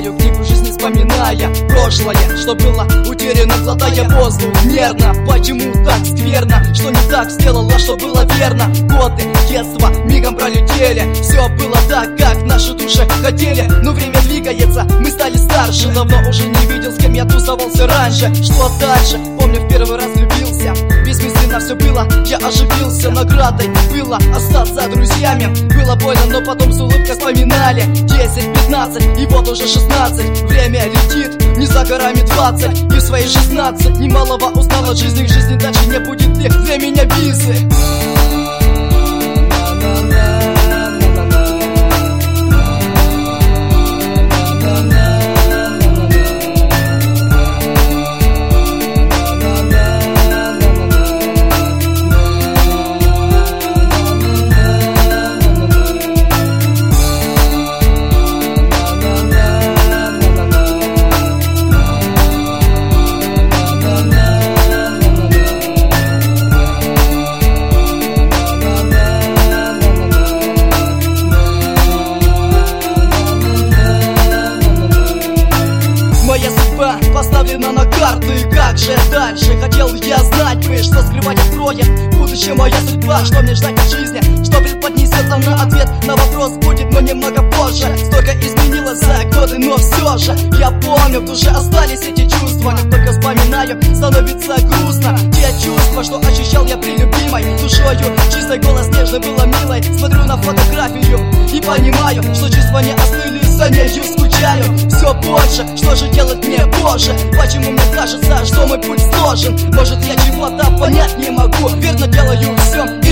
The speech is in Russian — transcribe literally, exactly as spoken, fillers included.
Листаю книгу жизни, вспоминая прошлое, что было утеряно, глотая воздух нервно. Почему так скверно, что не так сделала, что было верно? Годы детства мигом пролетели, все было так, как наши души хотели. Но время двигается, мы стали старше. Давно уже не видел, с кем я тусовался раньше. Что дальше? Помню, в первый раз влюбился, бессмысленно все было, я оживился. Наградой было остаться друзьями. Было больно, но потом с улыбкой вспоминали. Десять, пятнадцать, и вот уже шестнадцать. Время летит, не за горами двадцать. И в свои шестнадцать немалого узнал от жизни. К жизни дальше не будет ли для меня визы? Моя судьба поставлена на карту, и как же дальше? Хотел я знать бы, что скрывать от кроя. Будущее моя судьба, что мне ждать от жизни, что преподнесет нам на ответ на вопрос будет, но немного позже. Столько изменилось за годы, но все же я помню, в душе остались эти чувства. Как только вспоминаю, становится грустно. Те чувства, что ощущал я при любимой душою, чистой, голос нежный, было милой. Смотрю на фотографию и понимаю, что чувства не остыли, за нею скучаю. Все больше, что же делать мне позже? Почему мне кажется, что мой путь сложен? Может, я чего-то понять не могу. Верно делаю все